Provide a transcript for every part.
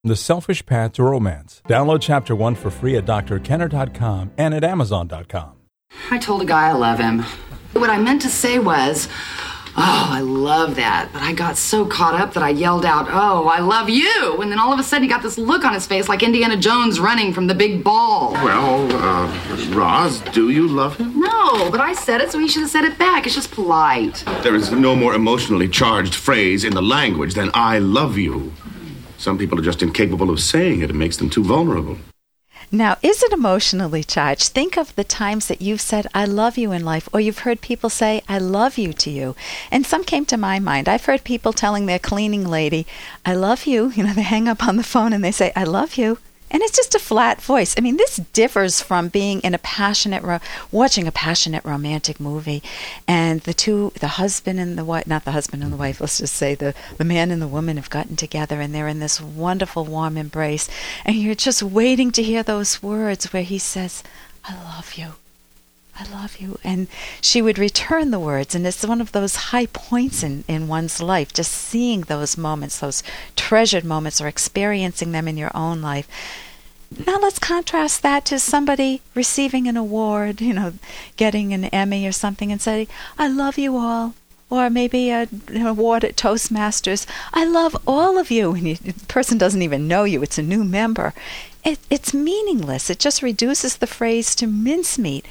The Selfish Path to Romance. Download Chapter 1 for free at drkenner.com and at amazon.com. I told a guy I love him. What I meant to say was, oh, I love that. But I got so caught up that I yelled out, oh, I love you. And then all of a sudden he got this look on his face like Indiana Jones running from the big ball. Well, Roz, do you love him? No, but I said it, so he should have said it back. It's just polite. There is no more emotionally charged phrase in the language than I love you. Some people are just incapable of saying it. It makes them too vulnerable. Now, is it emotionally charged? Think of the times that you've said, I love you in life, or you've heard people say, I love you to you. And some came to my mind. I've heard people telling their cleaning lady, I love you. You know, they hang up on the phone and they say, I love you. And it's just a flat voice. I mean, this differs from being in watching a passionate romantic movie, and the husband and the wife, not the husband and the wife, let's just say the man and the woman have gotten together and they're in this wonderful warm embrace, and you're just waiting to hear those words where he says, I love you. I love you. And she would return the words, and it's one of those high points in one's life, just seeing those moments, those treasured moments, or experiencing them in your own life. Now let's contrast that to somebody receiving an award, you know, getting an Emmy or something, and say, I love you all. Or maybe an award at Toastmasters. I love all of you. And the person doesn't even know you. It's a new member. It's meaningless. It just reduces the phrase to mincemeat.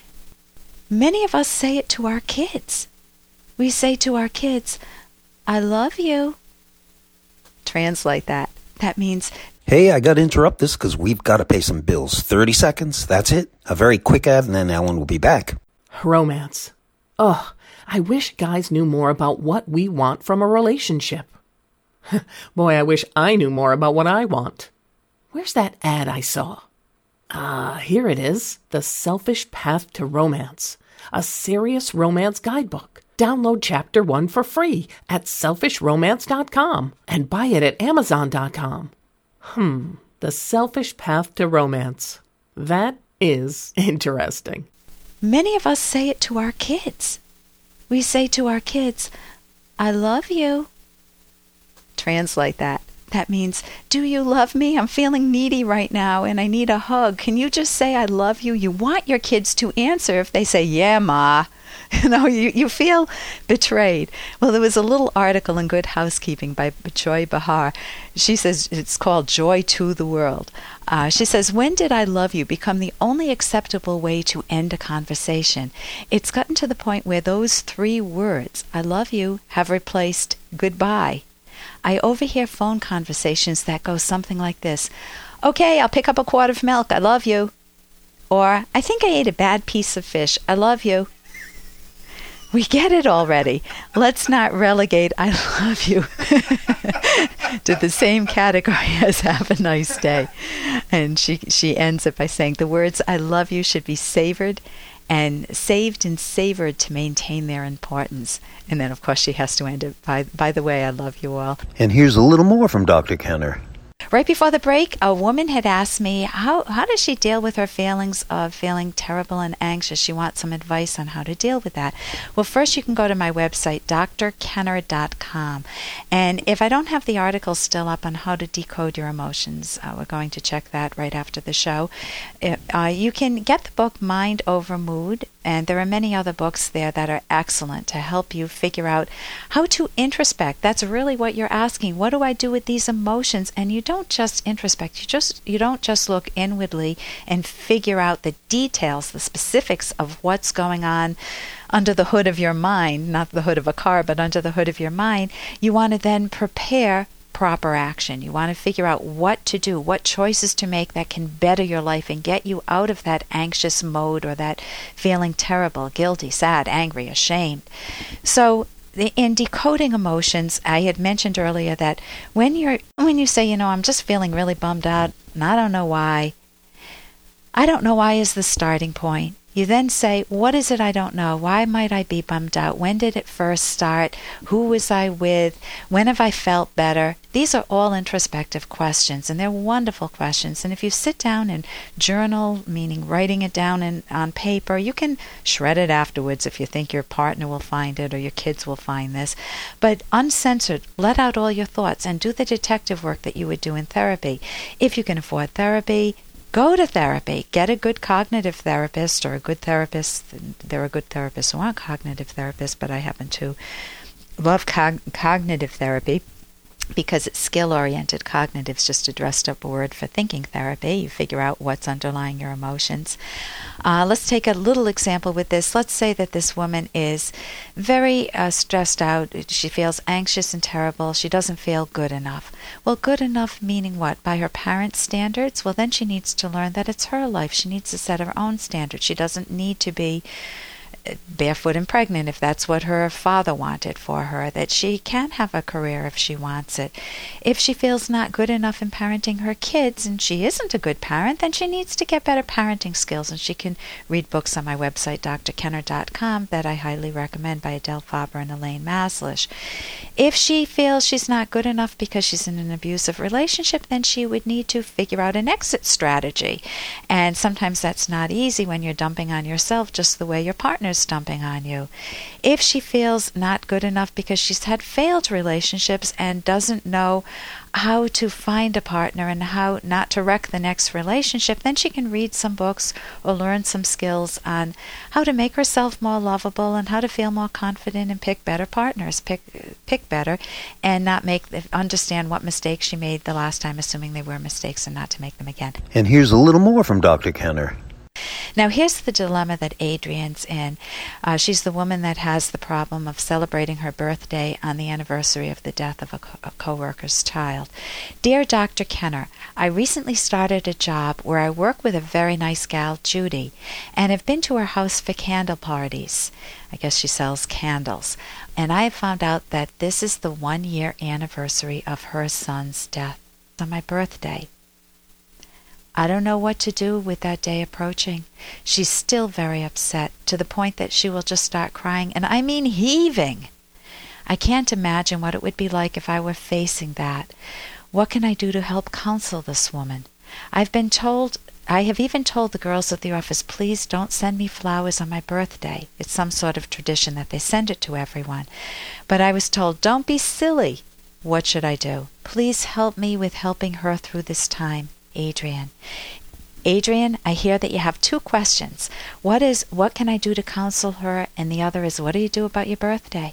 Many of us say it to our kids. We say to our kids, I love you. Translate that. That means, hey, I got to interrupt this because we've got to pay some bills. 30 seconds, that's it. A very quick ad, and then Ellen will be back. Romance. Ugh, I wish guys knew more about what we want from a relationship. Boy, I wish I knew more about what I want. Where's that ad I saw? Here it is. The Selfish Path to Romance. A serious romance guidebook. Download Chapter 1 for free at selfishromance.com and buy it at amazon.com. The Selfish Path to Romance. That is interesting. Many of us say it to our kids. We say to our kids, I love you. Translate that. That means, do you love me? I'm feeling needy right now and I need a hug. Can you just say I love you? You want your kids to answer. If they say, yeah, Ma, you feel betrayed. Well, there was a little article in Good Housekeeping by Joy Behar. She says it's called Joy to the World. She says, when did I love you become the only acceptable way to end a conversation? It's gotten to the point where those 3 words, I love you, have replaced goodbye. I overhear phone conversations that go something like this. Okay, I'll pick up a quart of milk. I love you. Or, I think I ate a bad piece of fish. I love you. We get it already. Let's not relegate I love you to the same category as have a nice day. And she ends it by saying the words I love you should be savored and saved and savored to maintain their importance. And then, of course, she has to end it by the way, I love you all. And here's a little more from Dr. Kenner. Right before the break, a woman had asked me, how does she deal with her feelings of feeling terrible and anxious? She wants some advice on how to deal with that. Well, first you can go to my website, drkenner.com. And if I don't have the article still up on how to decode your emotions, we're going to check that right after the show. You can get the book Mind Over Mood, and there are many other books there that are excellent to help you figure out how to introspect. That's really what you're asking. What do I do with these emotions? And you don't just introspect. You don't just look inwardly and figure out the details, the specifics of what's going on under the hood of your mind, not the hood of a car, but under the hood of your mind. You want to then prepare proper action. You want to figure out what to do, what choices to make that can better your life and get you out of that anxious mode or that feeling terrible, guilty, sad, angry, ashamed. So in decoding emotions, I had mentioned earlier that when you say, I'm just feeling really bummed out and I don't know why. I don't know why is the starting point. You then say, what is it I don't know? Why might I be bummed out? When did it first start? Who was I with? When have I felt better? These are all introspective questions, and they're wonderful questions. And if you sit down and journal, meaning writing it down on paper, you can shred it afterwards if you think your partner will find it or your kids will find this. But uncensored, let out all your thoughts and do the detective work that you would do in therapy. If you can afford therapy, go to therapy. Get a good cognitive therapist or a good therapist. There are good therapists who aren't cognitive therapists, but I happen to love cognitive therapy because it's skill-oriented. Cognitive is just a dressed-up word for thinking therapy. You figure out what's underlying your emotions. Let's take a little example with this. Let's say that this woman is very stressed out. She feels anxious and terrible. She doesn't feel good enough. Well, good enough meaning what? By her parents' standards? Well, then she needs to learn that it's her life. She needs to set her own standards. She doesn't need to be barefoot and pregnant if that's what her father wanted for her, that she can have a career if she wants it. If she feels not good enough in parenting her kids and she isn't a good parent, then she needs to get better parenting skills, and she can read books on my website, drkenner.com, that I highly recommend by Adele Faber and Elaine Maslish. If she feels she's not good enough because she's in an abusive relationship, then she would need to figure out an exit strategy. And sometimes that's not easy when you're dumping on yourself just the way your partner's dumping on you. If she feels not good enough because she's had failed relationships and doesn't know how to find a partner and how not to wreck the next relationship, then she can read some books or learn some skills on how to make herself more lovable and how to feel more confident and pick better partners, pick better, and not understand what mistakes she made the last time, assuming they were mistakes, and not to make them again. And here's a little more from Dr. Kenner. Now, here's the dilemma that Adrienne's in. She's the woman that has the problem of celebrating her birthday on the anniversary of the death of a co-worker's child. Dear Dr. Kenner, I recently started a job where I work with a very nice gal, Judy, and have been to her house for candle parties. I guess she sells candles. And I have found out that this is the 1-year anniversary of her son's death on my birthday. I don't know what to do with that day approaching. She's still very upset, to the point that she will just start crying, and I mean heaving. I can't imagine what it would be like if I were facing that. What can I do to help counsel this woman? I have even told the girls at the office, please don't send me flowers on my birthday. It's some sort of tradition that they send it to everyone. But I was told, don't be silly. What should I do? Please help me with helping her through this time. Adrienne. Adrienne, I hear that you have 2 questions. What can I do to counsel her? And the other is, what do you do about your birthday?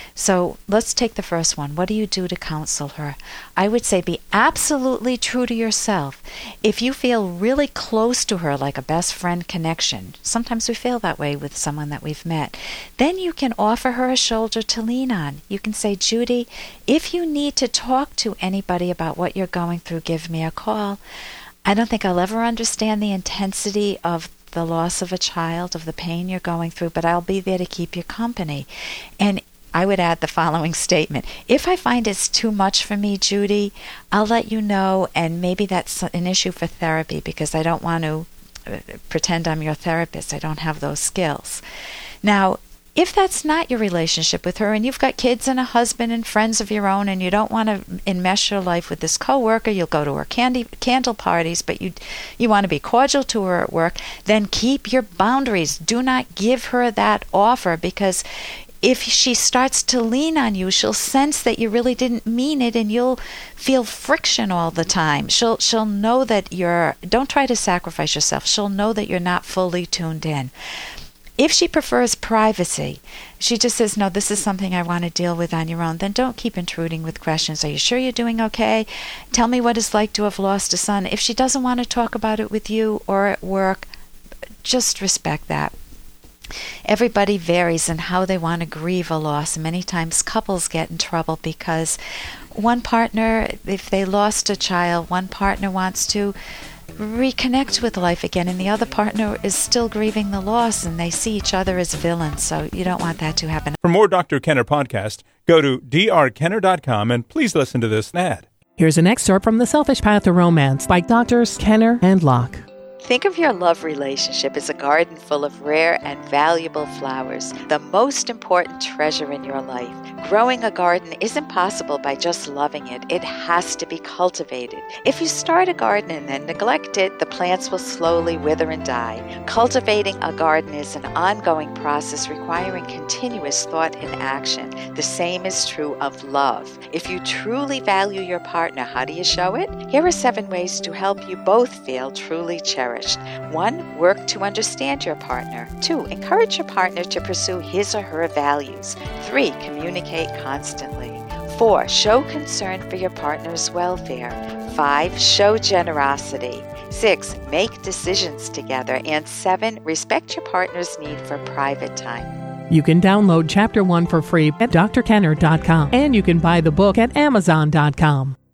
So let's take the first one. What do you do to counsel her? I would say be absolutely true to yourself. If you feel really close to her, like a best friend connection, sometimes we feel that way with someone that we've met, then you can offer her a shoulder to lean on. You can say, Judy, if you need to talk to anybody about what you're going through, give me a call. I don't think I'll ever understand the intensity of the loss of a child, of the pain you're going through, but I'll be there to keep you company. And I would add the following statement. If I find it's too much for me, Judy, I'll let you know, and maybe that's an issue for therapy, because I don't want to pretend I'm your therapist. I don't have those skills. Now, if that's not your relationship with her, and you've got kids and a husband and friends of your own, and you don't want to enmesh your life with this coworker, you'll go to her candle parties, but you want to be cordial to her at work, then keep your boundaries. Do not give her that offer, because if she starts to lean on you, she'll sense that you really didn't mean it, and you'll feel friction all the time. She'll know that don't try to sacrifice yourself. She'll know that you're not fully tuned in. If she prefers privacy, she just says, no, this is something I want to deal with on your own, then don't keep intruding with questions. Are you sure you're doing okay? Tell me what it's like to have lost a son. If she doesn't want to talk about it with you or at work, just respect that. Everybody varies in how they want to grieve a loss. Many times couples get in trouble because one partner, if they lost a child, one partner wants to reconnect with life again, and the other partner is still grieving the loss, and they see each other as villains. So you don't want that to happen. For more Dr. Kenner podcast, go to drkenner.com and please listen to this ad. Here's an excerpt from The Selfish Path to Romance by Drs. Kenner and Locke. Think of your love relationship as a garden full of rare and valuable flowers, the most important treasure in your life. Growing a garden isn't possible by just loving it. It has to be cultivated. If you start a garden and then neglect it, the plants will slowly wither and die. Cultivating a garden is an ongoing process requiring continuous thought and action. The same is true of love. If you truly value your partner, how do you show it? Here are 7 ways to help you both feel truly cherished. 1. Work to understand your partner. 2. Encourage your partner to pursue his or her values. 3. Communicate constantly. 4. Show concern for your partner's welfare. 5. Show generosity. 6. Make decisions together. And 7. Respect your partner's need for private time. You can download Chapter 1 for free at drkenner.com, and you can buy the book at amazon.com.